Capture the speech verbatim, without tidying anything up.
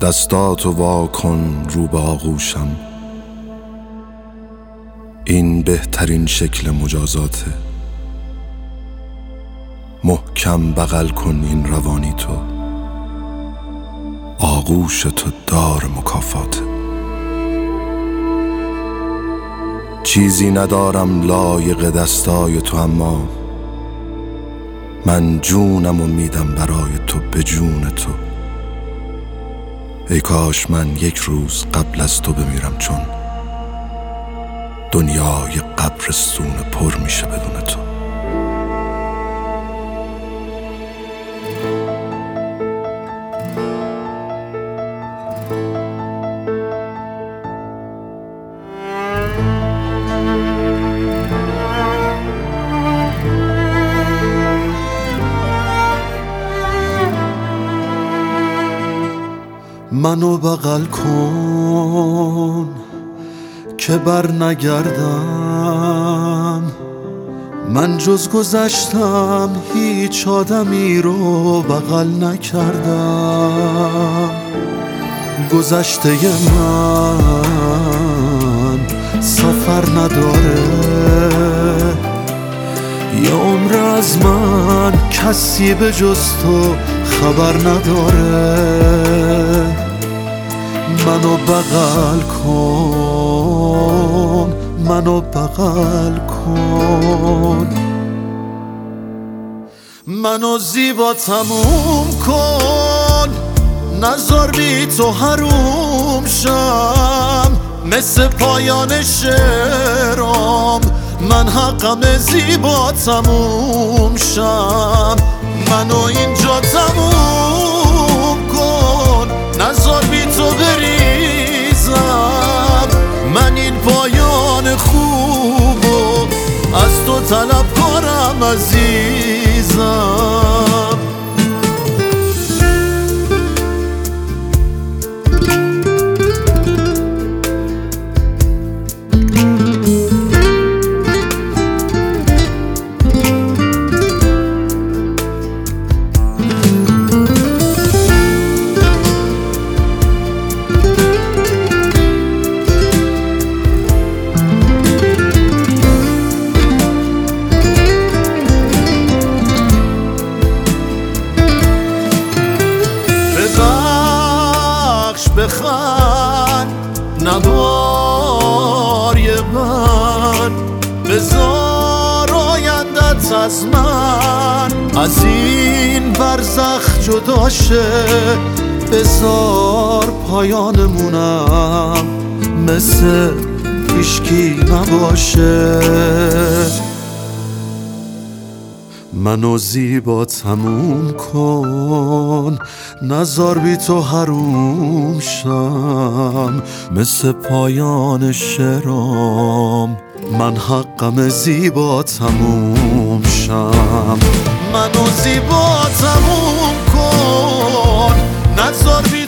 دستاتو وا کن رو به آغوشم، این بهترین شکل مجازاته. محکم بغل کن این روانی تو، آغوش تو دار مکافاته. چیزی ندارم لایق دستای تو، اما من جونمو میدم برای تو، به جون تو. ای کاش من یک روز قبل از تو بمیرم، چون دنیای قبرستون پر میشه بدون تو. منو بغل کن که بر نگردم، من جز گذشتم هیچ آدمی رو بغل نکردم. گذشته من سفر نداره، یه عمر از من کسی به جز تو خبر نداره. منو بغل کن، منو بغل کن، منو زیبا تموم کن، نذار بی تو حروم شم. مثل پایان شعرام من حقم زیبا تموم شم. منو اینجا تموم کن، نذار بی تو بریزم. من این پایان خوبو از تو طلب کنم عزیزم. بخند نبار یه من، بذار آیندت از من از این برزخ جدا شه. بذار پایانمونم مثل هیچکی نباشه. منو زیبا تموم کن، نذار بی تو حروم شم. مثل پایان شعرام من حقم زیبا تموم شم. منو زیبا تموم کن، نذار بی